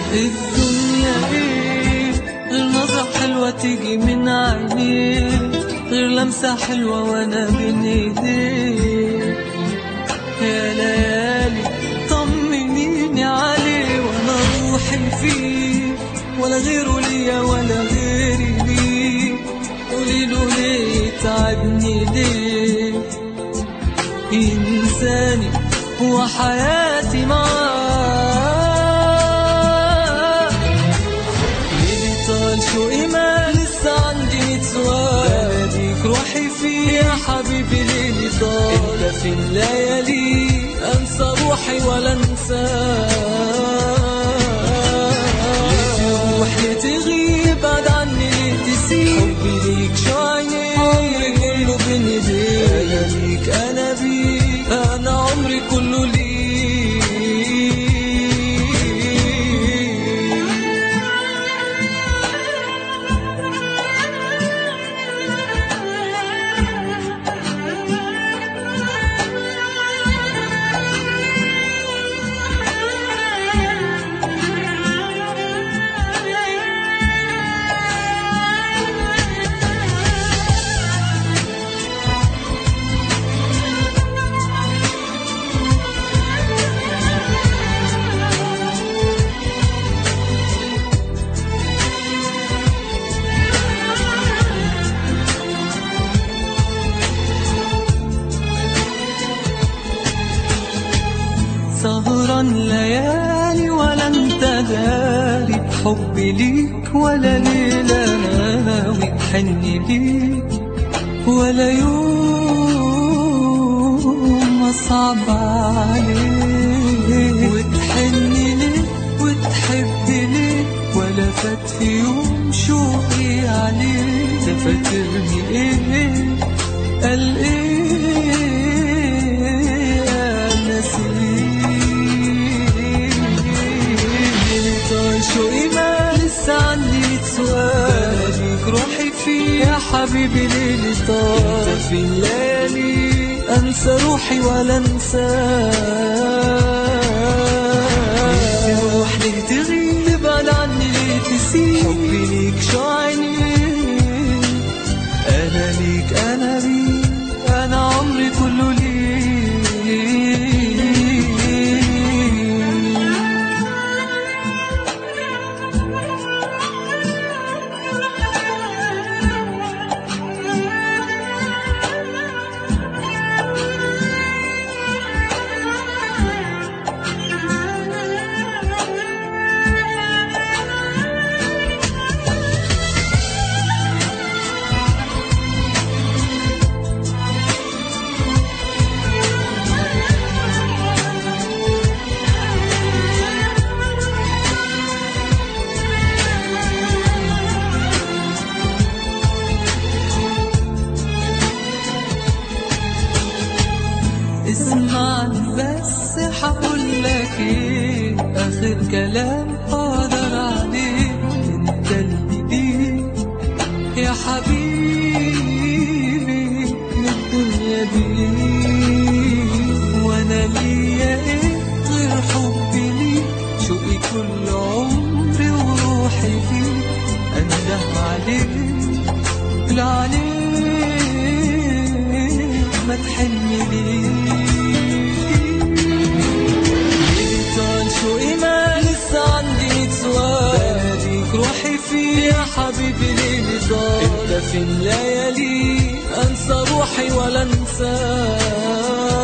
الدنيا ايه غير نظرة حلوة تيجي من عينيك، غير لمسة حلوة وانا بين ايديك. يا ليالي طمنيني عليه وانا روحي فيه، ولا غيره ليا ولا غيري ليه. قوليله ليه تعبني ليه، إنساني هو حياتي معاه. ليلي طال شو إيمان لسه عندي 100 سؤال بناديك روحي فيه يا حبيبي. ليلي طال انت في الليالي انسى روحي ولا انساك. ليه تروح ليه تغيب بعد عني ليه تسيب حبي ليك شو عينيك عمري كله بين ايديك. انا ليك انا بيك انا عمري كله ليك. سهران ليالي ولا انت داري بحبي ليك، ولا ليلة ناوي بحني ليك، ولا يوم أصعب عليك. وتحني ليه وتحبي ليه، ولا فات في يوم شوقي عليك. تفكرني ايه قال ايه انا نسيت. شو إيمان لسه عندي 100 سؤال بناديك روحي فيه يا حبيبي. ليلي طال انت في الليالي انسى روحي ولا انساك. ليه تروح ليه تغيب تبعد عني ليه تسيب حبي ليك شو عينيك. انا ليك انا بيك انا عمري كله ليك. اسمعني بس حقولك ايه اخر كلام اقدر عليه. انت اللي ليك يا حبيبي من الدنيا دي، وانا ليا ايه غير حبي ليك. شوقي كل عمري وروحي فيك. انده عليك لا عليك ما تحني ليك. شو إيمان لسه عندي 100 سؤال بناديك روحي فيه يا حبيبي. ليلي طال انت في الليالي انسى روحي ولا انساك.